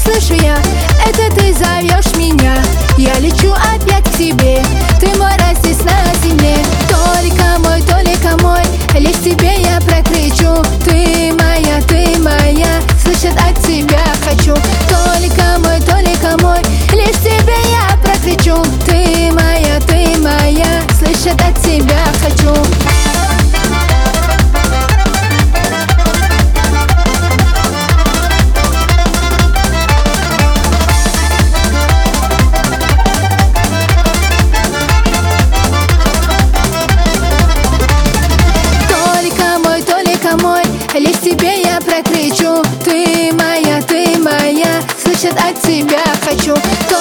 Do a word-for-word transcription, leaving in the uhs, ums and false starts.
слышу я, это ты зовешь меня. Я лечу опять к тебе, ты мой рай здесь на земле. Только мой, только мой, лишь тебе я прокричу. Ты моя, ты моя, слышать от тебя хочу. Только мой, только мой, лишь тебе я прокричу. Ты моя, ты моя, слышать от тебя хочу. Лишь тебе я прокричу. Ты моя, ты моя, слышать от тебя хочу.